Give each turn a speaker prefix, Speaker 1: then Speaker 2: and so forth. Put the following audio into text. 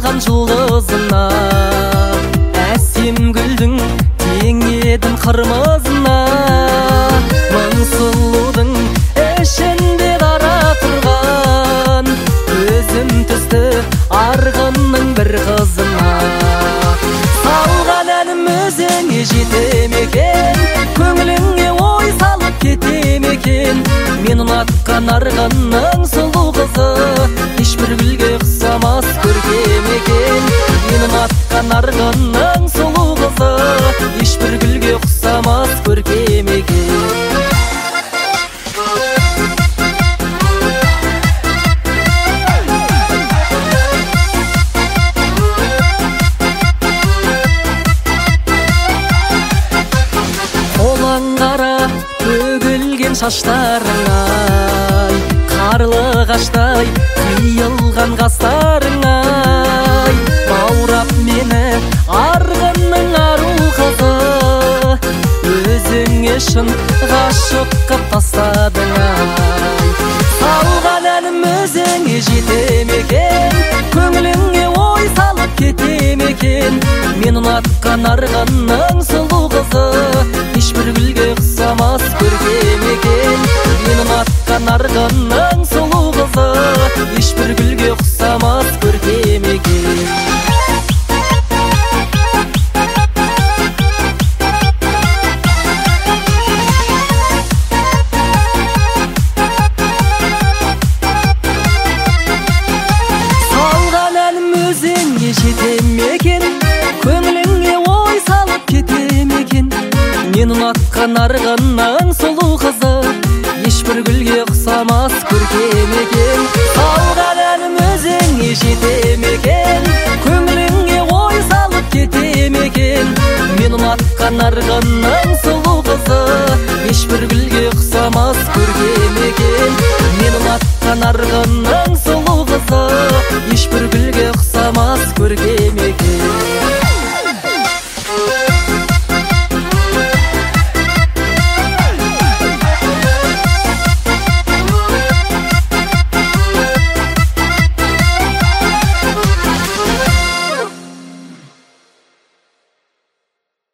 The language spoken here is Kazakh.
Speaker 1: жаралған жұлдызына, әсем гүлдің тең едің қырмызына. Мың сұлудың ішінде дара тұрған, өзім түсті арғынның бір қызына. Салған әнім өзіңе жете ме екен, көңіліңе ой салып кете ме екен. Мен ұнатқан арғынның сұлу қызы, ешбір гүлге ұқсамас көркем екен. Мен ұнатқан арғынның сұлу қызы, ешбір гүлге ұқсамас көркем екен. Қолаң қара төгілген шаштарыңай, қарлығаштай қиылған қастарыңай. Баурап мені арғынның ару қызы, өзіңе шын ғашық қып тастадың-ай. Салған әнім өзіңе жете ме екен, көңіліңе ой салып кете ме екен. Мен ұнатқан арғынның сұлу қызы, ешбір гүлге ұқсамас көркем екен. Мен ұнатқан арғынның сұлу қызы, ешбір гүлге ұқсамас көркем екен. Салған әнім өзіңе жете ме екен, көңіліңе ой салып кете ме екен. Мен ұнатқан арғынның сұлу қызы, ешбір гүлге ұқсамас көркем екен. Салған әнім өзіңе жете ме екен, көңіліңе ой салып кете ме екен. Мен ұнатқан арғынның сұлу қызы, ешбір гүлге ұқсамас көркем екен. Мен ұнатқан арғынның сұлу қызы, ешбір гүлге ұқсамас көркем екен.